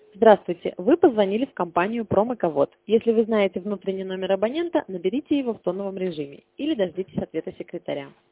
Здравствуйте, вы позвонили в компанию «Промэковод». Если вы знаете внутренний номер абонента, наберите его в тоновом режиме или дождитесь ответа секретаря.